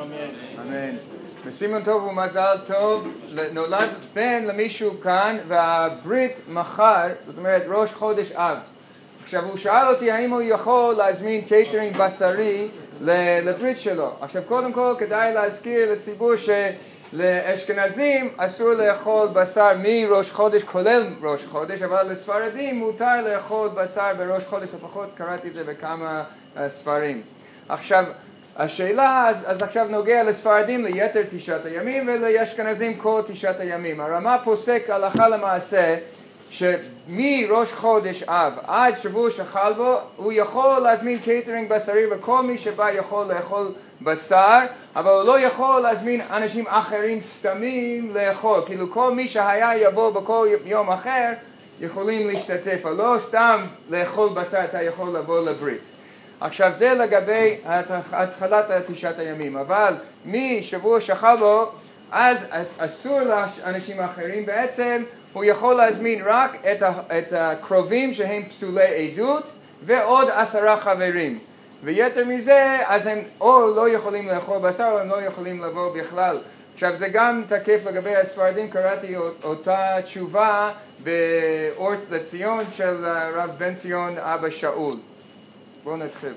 אמן. וסימן טוב ומזל טוב, נולד בן למישהו כאן והברית מחר, זאת אומרת ראש חודש אב. עכשיו הוא שאל אותי האם הוא יכול להזמין קייטרינג בשרי לברית שלו. עכשיו קודם כל כדאי להזכיר לציבור שלאשכנזים אסור לאכול בשר מראש חודש כולל ראש חודש, אבל לספרדים מותר לאכול בשר בראש חודש, לפחות קראתי את זה בכמה ספרים. עכשיו השאלה, אז עכשיו נוגע לספרדים ליתר תשעת הימים ולאשכנזים כל תשעת הימים. הרמה פוסק הלכה למעשה שמראש חודש אב עד שבוע שחל בו הוא יכול להזמין קייטרינג בשרי וכל מי שבא יכול לאכול בשר, אבל הוא לא יכול להזמין אנשים אחרים סתמים לאכול, כאילו כל מי שהיה יבוא בכל יום אחר יכולים להשתתף, אבל לא סתם לאכול בשר אתה יכול לבוא לברית. עכשיו זה לגבי התחלת תשעת הימים, אבל משבוע שחל בו אז אסור לאנשים אחרים, בעצם הוא יכול להזמין רק את הקרובים שהם פסולי עדות ועוד 10 חברים, ויתר מזה אז הם או לא יכולים לאכול בשר או הם לא יכולים לבוא בכלל. עכשיו זה גם תקף לגבי הספרדים, קראתי אותה תשובה באור לציון של רב בן ציון אבא שאול. בואו נתחיל.